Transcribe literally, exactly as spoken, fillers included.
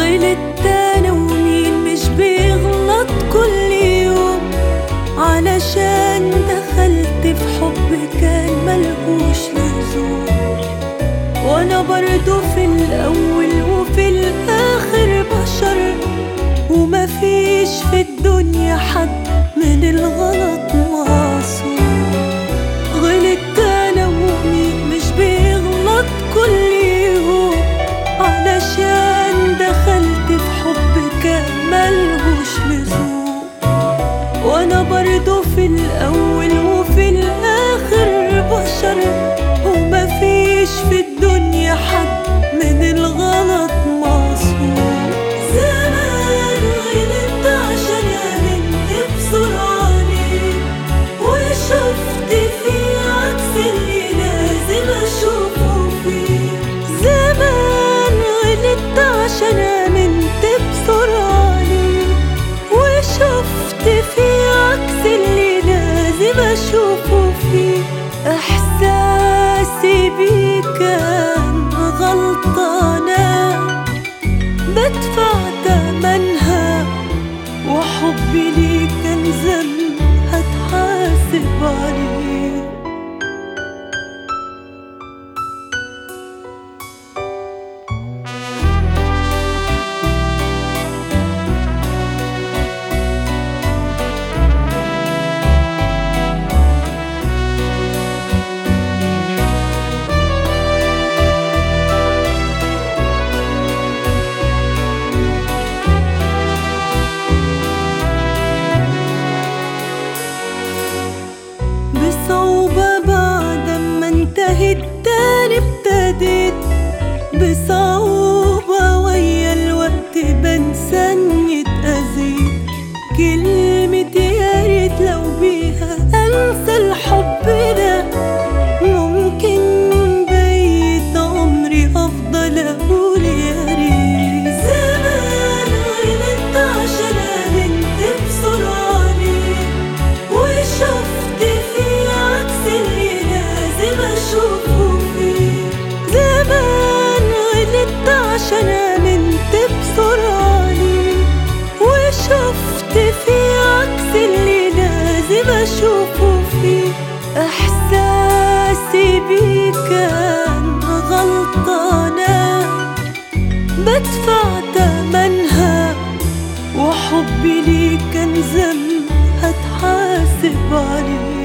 غلطت انا ومين مش بيغلط كل يوم، علشان دخلت في حب كان ملهوش لزوم. وانا برضو في الاول وفي الاخر بشر، ومفيش في الدنيا حد من الغلط معصوم. غلطت انا ومين مش بيغلط كل يوم، علشان دخلت في حب كان ملهوش لزوم. وانا برضو في الاول وفي الاخر بشر، ومفيش في الدنيا حد من الغلط معصوم. زمان غلطت عشان امنت بسرعة ليك، وشفت فيه عكس اللي لازم اشوفه فيه. زمان غلطت عشان امنت بسرعة ليك، وشفت فيه عكس اللي لازم اشوفه فيه. احساسي بيه كان غلطانة بدفع تمنها، وحبي ليك كان ذنب هتحاسب عليه. بصعوبة بعد ما انتهت تاني ابتديت، بصعوبة ويا الوقت بنسى اني اتأذيت. كلمة يا ريت لو بيها انسى الحب ده، ممكن بقيت عمري افضل اقول يا ريت. زمان غلطت عشان امنت بسرعة ليك، وشفت فيه عكس اللي لازم اشوفه فيه. زمان غلطت عشان امنت بسرعة ليك، وشفت فيه عكس اللي لازم اشوفه فيه. احساسي بيه كان غلطانة بدفع تمنها، وحبي ليك كان ذنب هتحاسب عليه.